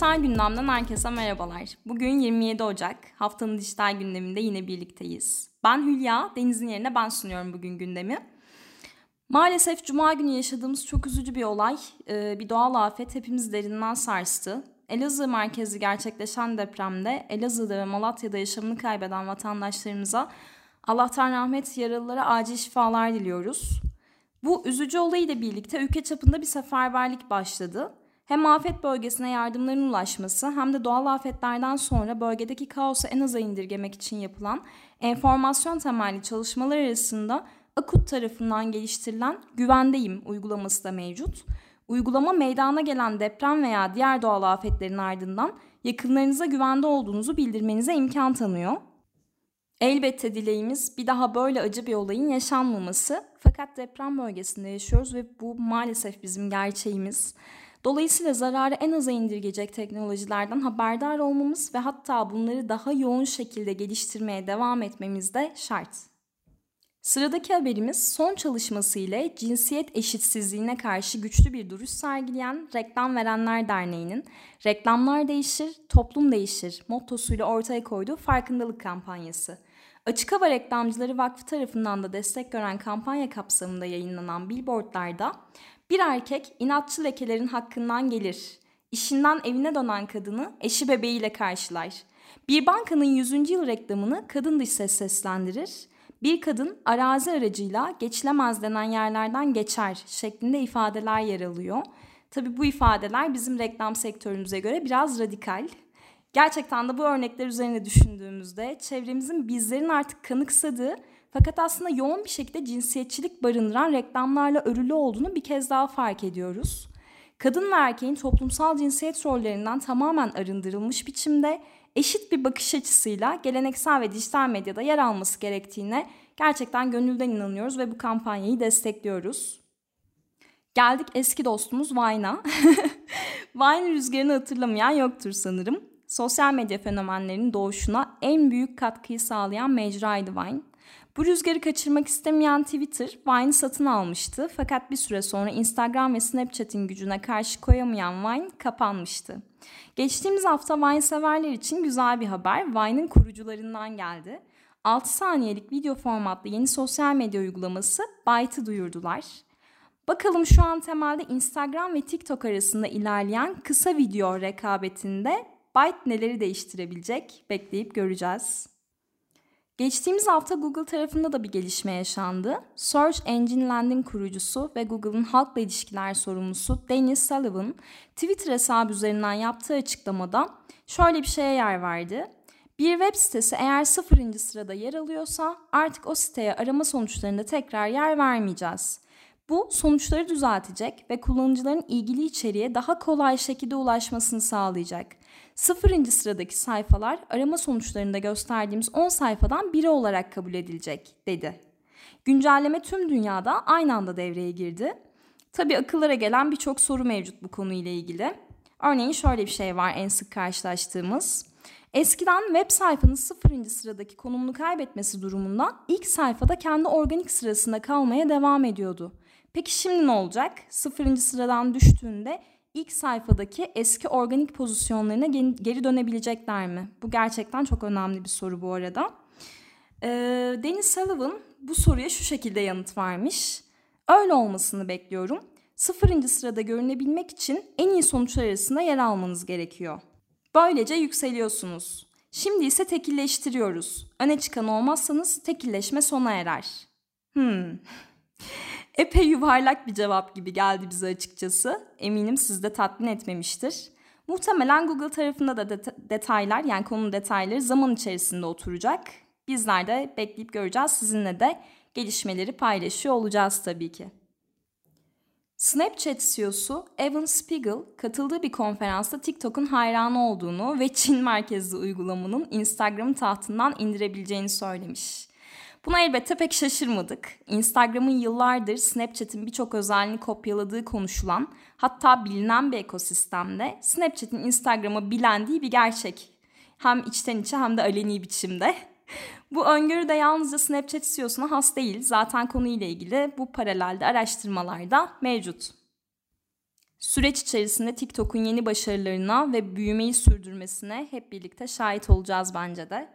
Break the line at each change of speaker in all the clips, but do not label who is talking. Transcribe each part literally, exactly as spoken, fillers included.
Dijital gündemden herkese merhabalar. Bugün yirmi yedi Ocak, haftanın dijital gündeminde yine birlikteyiz. Ben Hülya, Deniz'in yerine ben sunuyorum bugün gündemi. Maalesef Cuma günü yaşadığımız çok üzücü bir olay, bir doğal afet hepimiz derinden sarstı. Elazığ merkezli gerçekleşen depremde Elazığ'da ve Malatya'da yaşamını kaybeden vatandaşlarımıza Allah'tan rahmet, yaralılara acil şifalar diliyoruz. Bu üzücü olayla birlikte ülke çapında bir seferberlik başladı. Hem afet bölgesine yardımların ulaşması hem de doğal afetlerden sonra bölgedeki kaosu en aza indirgemek için yapılan enformasyon temelli çalışmalar arasında AKUT tarafından geliştirilen Güvendeyim uygulaması da mevcut. Uygulama meydana gelen deprem veya diğer doğal afetlerin ardından yakınlarınıza güvende olduğunuzu bildirmenize imkan tanıyor. Elbette dileğimiz bir daha böyle acı bir olayın yaşanmaması. Fakat deprem bölgesinde yaşıyoruz ve bu maalesef bizim gerçeğimiz. Dolayısıyla zararı en aza indirgeyecek teknolojilerden haberdar olmamız ve hatta bunları daha yoğun şekilde geliştirmeye devam etmemiz de şart. Sıradaki haberimiz son çalışması ile cinsiyet eşitsizliğine karşı güçlü bir duruş sergileyen Reklam Verenler Derneği'nin "Reklamlar değişir, toplum değişir" mottosuyla ortaya koyduğu farkındalık kampanyası. Açık Hava Reklamcıları Vakfı tarafından da destek gören kampanya kapsamında yayınlanan billboardlarda "Bir erkek inatçı lekelerin hakkından gelir. İşinden evine dönen kadını eşi bebeğiyle karşılar. Bir bankanın yüzüncü yıl reklamını kadın dış ses seslendirir. Bir kadın arazi aracıyla geçilemez denen yerlerden geçer" şeklinde ifadeler yer alıyor. Tabii bu ifadeler bizim reklam sektörümüze göre biraz radikal. Gerçekten de bu örnekler üzerine düşündüğümüzde çevremizin bizlerin artık kanıksadığı fakat aslında yoğun bir şekilde cinsiyetçilik barındıran reklamlarla örülü olduğunu bir kez daha fark ediyoruz. Kadın ve erkeğin toplumsal cinsiyet rollerinden tamamen arındırılmış biçimde eşit bir bakış açısıyla geleneksel ve dijital medyada yer alması gerektiğine gerçekten gönülden inanıyoruz ve bu kampanyayı destekliyoruz. Geldik eski dostumuz Vine'a. Vine rüzgarını hatırlamayan yoktur sanırım. Sosyal medya fenomenlerinin doğuşuna en büyük katkıyı sağlayan mecraydı Vine. Bu rüzgarı kaçırmak istemeyen Twitter, Vine'i satın almıştı. Fakat bir süre sonra Instagram ve Snapchat'in gücüne karşı koyamayan Vine kapanmıştı. Geçtiğimiz hafta Vine severler için güzel bir haber Vine'ın kurucularından geldi. altı saniyelik video formatlı yeni sosyal medya uygulaması Byte'ı duyurdular. Bakalım şu an temelde Instagram ve TikTok arasında ilerleyen kısa video rekabetinde Byte neleri değiştirebilecek, bekleyip göreceğiz. Geçtiğimiz hafta Google tarafında da bir gelişme yaşandı. Search Engine Land'in kurucusu ve Google'ın halkla ilişkiler sorumlusu Danny Sullivan, Twitter hesabı üzerinden yaptığı açıklamada şöyle bir şeye yer verdi. Bir web sitesi eğer sıfırıncı sırada yer alıyorsa artık o siteye arama sonuçlarında tekrar yer vermeyeceğiz. Bu sonuçları düzeltecek ve kullanıcıların ilgili içeriğe daha kolay şekilde ulaşmasını sağlayacak. Sıfırıncı sıradaki sayfalar arama sonuçlarında gösterdiğimiz on sayfadan biri olarak kabul edilecek, dedi. Güncelleme tüm dünyada aynı anda devreye girdi. Tabii akıllara gelen birçok soru mevcut bu konuyla ilgili. Örneğin şöyle bir şey var en sık karşılaştığımız. Eskiden web sayfanın sıfırıncı sıradaki konumunu kaybetmesi durumunda ilk sayfada kendi organik sırasında kalmaya devam ediyordu. Peki şimdi ne olacak? Sıfırıncı sıradan düştüğünde ilk sayfadaki eski organik pozisyonlarına geri dönebilecekler mi? Bu gerçekten çok önemli bir soru bu arada. Ee, Danny Sullivan bu soruya şu şekilde yanıt vermiş. Öyle olmasını bekliyorum. Sıfırıncı sırada görünebilmek için en iyi sonuçlar arasında yer almanız gerekiyor. Böylece yükseliyorsunuz. Şimdi ise tekilleştiriyoruz. Öne çıkan olmazsanız tekilleşme sona erer. Hmm... Epey yuvarlak bir cevap gibi geldi bize açıkçası. Eminim sizi de tatmin etmemiştir. Muhtemelen Google tarafında da det- detaylar yani konunun detayları zaman içerisinde oturacak. Bizler de bekleyip göreceğiz. Sizinle de gelişmeleri paylaşıyor olacağız tabii ki. Snapchat C E O'su Evan Spiegel katıldığı bir konferansta TikTok'un hayranı olduğunu ve Çin merkezli uygulamanın Instagram'ın tahtından indirebileceğini söylemiş. Buna elbette pek şaşırmadık. Instagram'ın yıllardır Snapchat'in birçok özelliğini kopyaladığı konuşulan, hatta bilinen bir ekosistemde Snapchat'in Instagram'ı bilendiği bir gerçek. Hem içten içe hem de aleni biçimde. Bu öngörü de yalnızca Snapchat C E O'suna has değil. Zaten konuyla ilgili bu paralelde araştırmalar da mevcut. Süreç içerisinde TikTok'un yeni başarılarına ve büyümeyi sürdürmesine hep birlikte şahit olacağız bence de.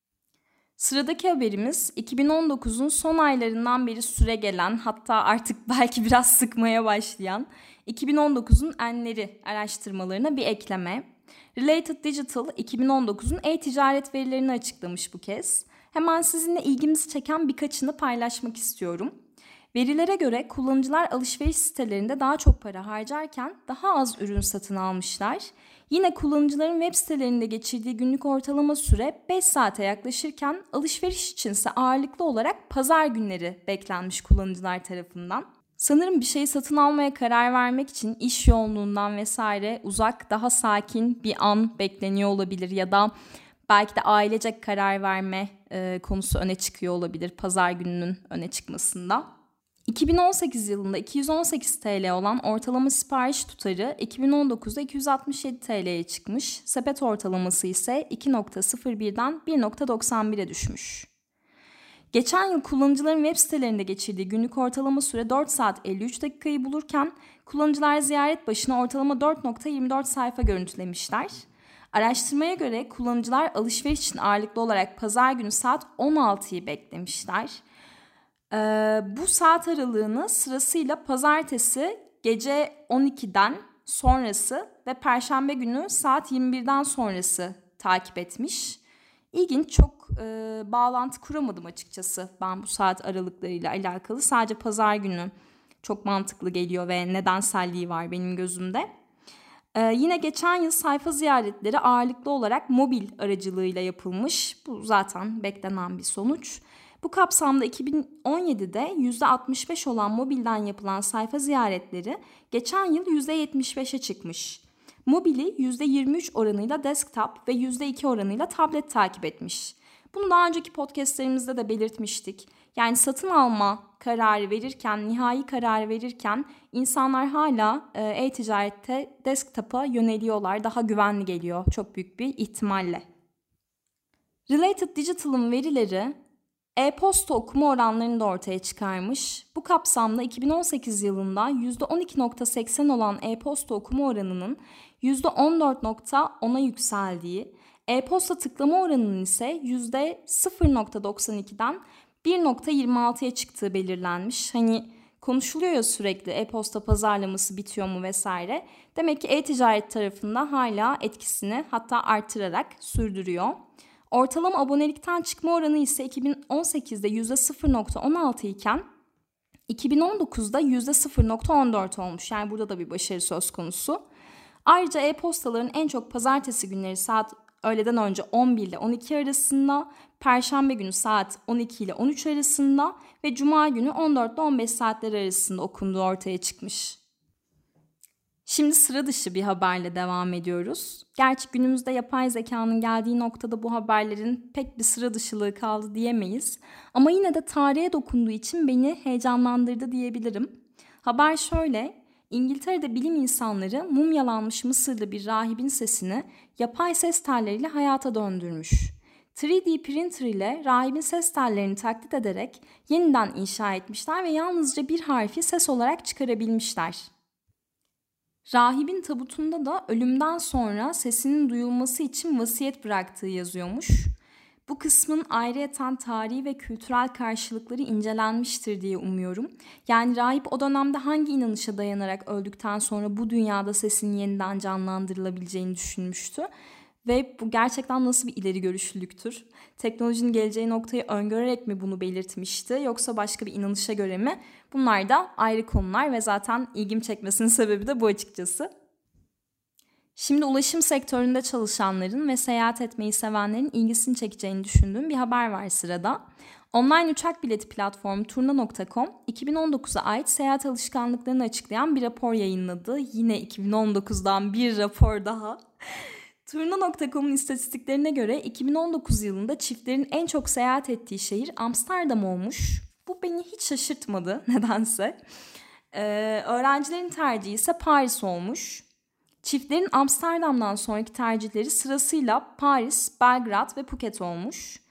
Sıradaki haberimiz iki bin on dokuzun son aylarından beri süregelen, hatta artık belki biraz sıkmaya başlayan iki bin on dokuzun enleri araştırmalarına bir ekleme. Related Digital iki bin on dokuzun e-ticaret verilerini açıklamış bu kez. Hemen sizinle ilgimizi çeken birkaçını paylaşmak istiyorum. Verilere göre kullanıcılar alışveriş sitelerinde daha çok para harcarken daha az ürün satın almışlar. Yine kullanıcıların web sitelerinde geçirdiği günlük ortalama süre beş saate yaklaşırken alışveriş içinse ağırlıklı olarak pazar günleri beklenmiş kullanıcılar tarafından. Sanırım bir şeyi satın almaya karar vermek için iş yoğunluğundan vesaire uzak, daha sakin bir an bekleniyor olabilir ya da belki de ailecek karar verme e, konusu öne çıkıyor olabilir pazar gününün öne çıkmasında. iki bin on sekiz yılında iki yüz on sekiz TL olan ortalama sipariş tutarı iki bin on dokuzda iki yüz altmış yedi TL'ye çıkmış. Sepet ortalaması ise iki virgül sıfır birden bir virgül doksan bire düşmüş. Geçen yıl kullanıcıların web sitelerinde geçirdiği günlük ortalama süre dört saat elli üç dakikayı bulurken kullanıcılar ziyaret başına ortalama dört virgül yirmi dört sayfa görüntülemişler. Araştırmaya göre kullanıcılar alışveriş için ağırlıklı olarak pazar günü saat on altıyı beklemişler. Ee, bu saat aralığını sırasıyla pazartesi gece on ikiden sonrası ve perşembe günü saat yirmi birden sonrası takip etmiş. İlginç, çok e, bağlantı kuramadım açıkçası ben bu saat aralıklarıyla alakalı. Sadece pazar günü çok mantıklı geliyor ve nedenselliği var benim gözümde. Ee, yine geçen yıl sayfa ziyaretleri ağırlıklı olarak mobil aracılığıyla yapılmış. Bu zaten beklenen bir sonuç. Bu kapsamda iki bin on yedide yüzde altmış beş olan mobilden yapılan sayfa ziyaretleri geçen yıl yüzde yetmiş beşe çıkmış. Mobili yüzde yirmi üç oranıyla desktop ve yüzde iki oranıyla tablet takip etmiş. Bunu daha önceki podcastlerimizde de belirtmiştik. Yani satın alma kararı verirken, nihai kararı verirken insanlar hala e, e-ticarette desktop'a yöneliyorlar. Daha güvenli geliyor çok büyük bir ihtimalle. Related Digital'ın verileri e-posta okuma oranlarını da ortaya çıkarmış. Bu kapsamda iki bin on sekiz yılında yüzde on iki virgül seksen olan e-posta okuma oranının yüzde on dört virgül ona yükseldiği, e-posta tıklama oranının ise yüzde sıfır virgül doksan ikiden bir virgül yirmi altıya çıktığı belirlenmiş. Hani konuşuluyor ya sürekli e-posta pazarlaması bitiyor mu vesaire. Demek ki e-ticaret tarafında hala etkisini hatta artırarak sürdürüyor. Ortalama abonelikten çıkma oranı ise iki bin on sekizde yüzde sıfır virgül on altı iken iki bin on dokuzda yüzde sıfır virgül on dört olmuş. Yani burada da bir başarı söz konusu. Ayrıca e-postaların en çok pazartesi günleri saat öğleden önce on bir ile on iki arasında, perşembe günü saat on iki ile on üç arasında ve cuma günü on dört ile on beş saatler arasında okunduğu ortaya çıkmış. Şimdi sıra dışı bir haberle devam ediyoruz. Gerçi günümüzde yapay zekanın geldiği noktada bu haberlerin pek bir sıra dışılığı kaldı diyemeyiz. Ama yine de tarihe dokunduğu için beni heyecanlandırdı diyebilirim. Haber şöyle: İngiltere'de bilim insanları mumyalanmış Mısırlı bir rahibin sesini yapay ses telleriyle hayata döndürmüş. üç D printer ile rahibin ses tellerini taklit ederek yeniden inşa etmişler ve yalnızca bir harfi ses olarak çıkarabilmişler. Rahibin tabutunda da ölümden sonra sesinin duyulması için vasiyet bıraktığı yazıyormuş. Bu kısmın ayrıyeten tarihi ve kültürel karşılıkları incelenmiştir diye umuyorum. Yani rahip o dönemde hangi inanışa dayanarak öldükten sonra bu dünyada sesinin yeniden canlandırılabileceğini düşünmüştü. Ve bu gerçekten nasıl bir ileri görüşlülüktür? Teknolojinin geleceği noktayı öngörerek mi bunu belirtmişti, yoksa başka bir inanışa göre mi? Bunlar da ayrı konular ve zaten ilgimi çekmesinin sebebi de bu açıkçası. Şimdi ulaşım sektöründe çalışanların ve seyahat etmeyi sevenlerin ilgisini çekeceğini düşündüğüm bir haber var sırada. Online uçak bileti platformu turna nokta com iki bin on dokuza ait seyahat alışkanlıklarını açıklayan bir rapor yayınladı. Yine iki bin on dokuzdan bir rapor daha. turna nokta com'un istatistiklerine göre iki bin on dokuz yılında çiftlerin en çok seyahat ettiği şehir Amsterdam olmuş. Bu beni hiç şaşırtmadı nedense. Ee, öğrencilerin tercihi ise Paris olmuş. Çiftlerin Amsterdam'dan sonraki tercihleri sırasıyla Paris, Belgrad ve Phuket olmuş.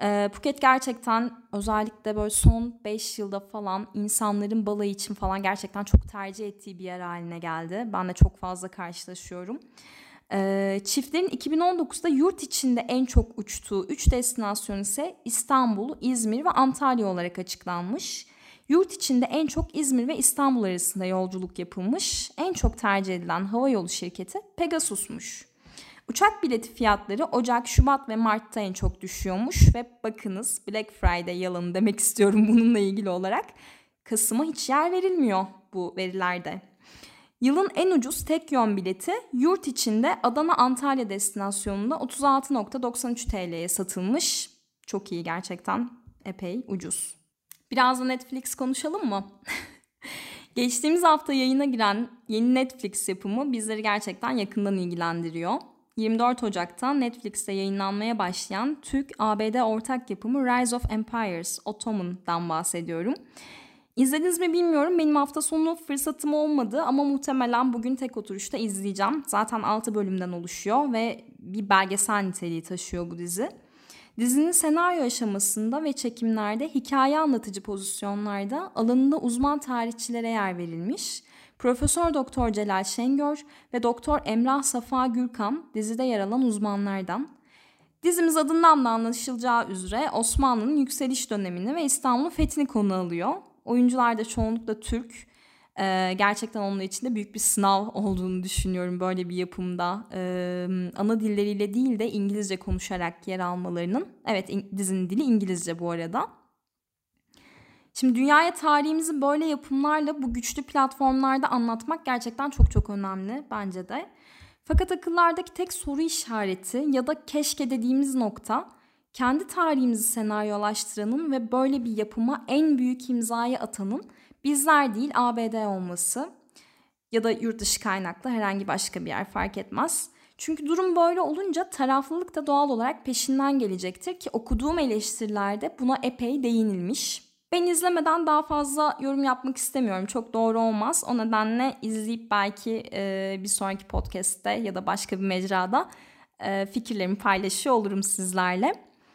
Ee, Phuket gerçekten özellikle böyle son beş yılda falan insanların balayı için falan gerçekten çok tercih ettiği bir yer haline geldi. Ben de çok fazla karşılaşıyorum. Ee, çiftlerin iki bin on dokuzda yurt içinde en çok uçtuğu üç destinasyon ise İstanbul, İzmir ve Antalya olarak açıklanmış. Yurt içinde en çok İzmir ve İstanbul arasında yolculuk yapılmış. En çok tercih edilen havayolu şirketi Pegasus'muş. Uçak bileti fiyatları Ocak, Şubat ve Mart'ta en çok düşüyormuş ve bakınız Black Friday yalanı demek istiyorum bununla ilgili olarak. Kasım'a hiç yer verilmiyor bu verilerde. Yılın en ucuz tek yön bileti yurt içinde Adana-Antalya destinasyonunda otuz altı virgül doksan üç T L'ye satılmış. Çok iyi gerçekten, epey ucuz. Biraz da Netflix konuşalım mı? Geçtiğimiz hafta yayına giren yeni Netflix yapımı bizleri gerçekten yakından ilgilendiriyor. yirmi dört Ocak'ta Netflix'te yayınlanmaya başlayan Türk-A B D ortak yapımı Rise of Empires, Ottoman'dan bahsediyorum. İzlediniz mi bilmiyorum. Benim hafta sonu fırsatım olmadı ama muhtemelen bugün tek oturuşta izleyeceğim. Zaten altı bölümden oluşuyor ve bir belgesel niteliği taşıyor bu dizi. Dizinin senaryo aşamasında ve çekimlerde hikaye anlatıcı pozisyonlarda alanında uzman tarihçilere yer verilmiş. Profesör Doktor Celal Şengör ve Doktor Emrah Safa Gürkan dizide yer alan uzmanlardan. Dizimiz adından da anlaşılacağı üzere Osmanlı'nın yükseliş dönemini ve İstanbul'un fethini konu alıyor. Oyuncular da çoğunlukla Türk. Ee, gerçekten onun için de büyük bir sınav olduğunu düşünüyorum böyle bir yapımda. Ee, ana dilleriyle değil de İngilizce konuşarak yer almalarının. Evet, in- dizinin dili İngilizce bu arada. Şimdi dünyaya tarihimizi böyle yapımlarla bu güçlü platformlarda anlatmak gerçekten çok çok önemli bence de. Fakat akıllardaki tek soru işareti ya da keşke dediğimiz nokta kendi tarihimizi senaryolaştıranın ve böyle bir yapıma en büyük imzayı atanın bizler değil A B D olması ya da yurt dışı kaynaklı herhangi başka bir yer fark etmez. Çünkü durum böyle olunca taraflılık da doğal olarak peşinden gelecektir ki okuduğum eleştirilerde buna epey değinilmiş. Ben izlemeden daha fazla yorum yapmak istemiyorum. Çok doğru olmaz. O nedenle izleyip belki e, bir sonraki podcast'te ya da başka bir mecrada e, fikirlerimi paylaşıyor olurum sizlerle.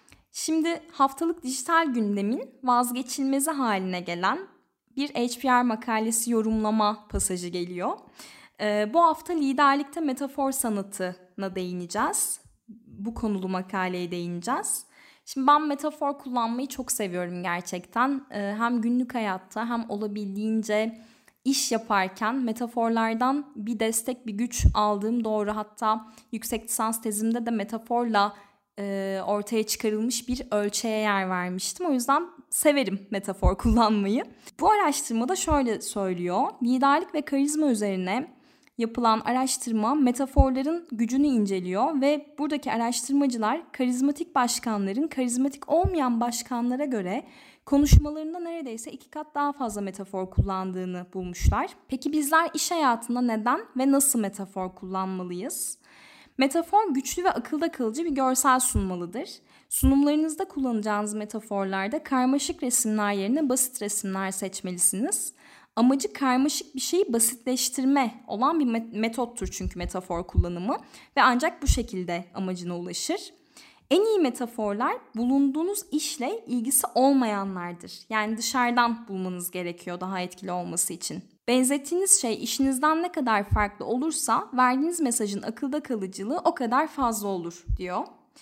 Şimdi haftalık dijital gündemin vazgeçilmezi haline gelen bir H B R makalesi yorumlama pasajı geliyor. E, bu hafta liderlikte metafor sanatına değineceğiz. Bu konulu makaleye değineceğiz. Şimdi ben metafor kullanmayı çok seviyorum gerçekten. Ee, hem günlük hayatta hem olabildiğince iş yaparken metaforlardan bir destek, bir güç aldığım doğru. Hatta yüksek lisans tezimde de metaforla e, ortaya çıkarılmış bir ölçeğe yer vermiştim. O yüzden severim metafor kullanmayı. Bu araştırmada şöyle söylüyor. Liderlik ve karizma üzerine yapılan araştırma metaforların gücünü inceliyor ve buradaki araştırmacılar karizmatik başkanların karizmatik olmayan başkanlara göre konuşmalarında neredeyse iki kat daha fazla metafor kullandığını bulmuşlar. Peki bizler iş hayatında neden ve nasıl metafor kullanmalıyız? Metafor güçlü ve akılda kalıcı bir görsel sunmalıdır. Sunumlarınızda kullanacağınız metaforlarda karmaşık resimler yerine basit resimler seçmelisiniz. Amacı karmaşık bir şeyi basitleştirme olan bir metottur çünkü metafor kullanımı ve ancak bu şekilde amacına ulaşır. En iyi metaforlar bulunduğunuz işle ilgisi olmayanlardır. Yani dışarıdan bulmanız gerekiyor daha etkili olması için. Benzettiğiniz şey işinizden ne kadar farklı olursa verdiğiniz mesajın akılda kalıcılığı o kadar fazla olur diyor.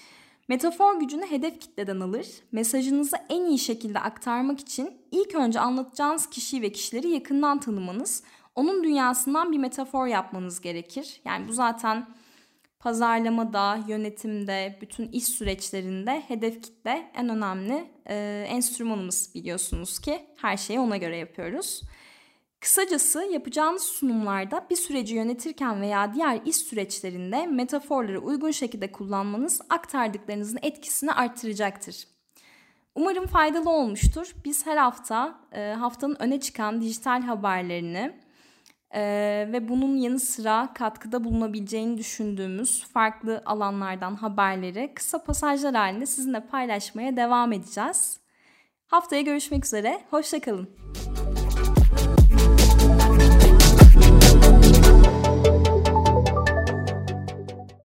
Metafor gücünü hedef kitleden alır. Mesajınızı en iyi şekilde aktarmak için ilk önce anlatacağınız kişiyi ve kişileri yakından tanımanız, onun dünyasından bir metafor yapmanız gerekir. Yani bu zaten pazarlamada, yönetimde, bütün iş süreçlerinde hedef kitle en önemli e, enstrümanımız biliyorsunuz ki her şeyi ona göre yapıyoruz. Kısacası yapacağınız sunumlarda bir süreci yönetirken veya diğer iş süreçlerinde metaforları uygun şekilde kullanmanız aktardıklarınızın etkisini artıracaktır. Umarım faydalı olmuştur. Biz her hafta e, haftanın öne çıkan dijital haberlerini e, ve bunun yanı sıra katkıda bulunabileceğini düşündüğümüz farklı alanlardan haberleri kısa pasajlar halinde sizinle paylaşmaya devam edeceğiz. Haftaya görüşmek üzere, hoşça kalın.